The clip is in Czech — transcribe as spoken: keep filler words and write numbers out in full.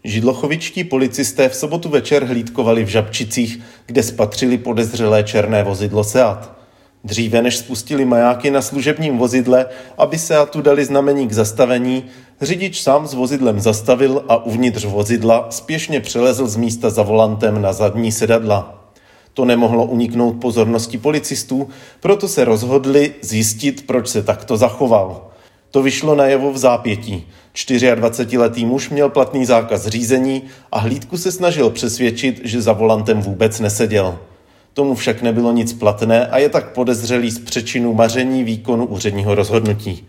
Židlochovičtí policisté v sobotu večer hlídkovali v Žabčicích, kde spatřili podezřelé černé vozidlo Seat. Dříve než spustili majáky na služebním vozidle, aby Seatu dali znamení k zastavení, řidič sám s vozidlem zastavil a uvnitř vozidla spěšně přelezl z místa za volantem na zadní sedadla. To nemohlo uniknout pozornosti policistů, proto se rozhodli zjistit, proč se takto zachoval. To vyšlo najevo v zápětí. dvacetičtyřletý muž měl platný zákaz řízení a hlídku se snažil přesvědčit, že za volantem vůbec neseděl. Tomu však nebylo nic platné a je tak podezřelý z přečinu maření výkonu úředního rozhodnutí.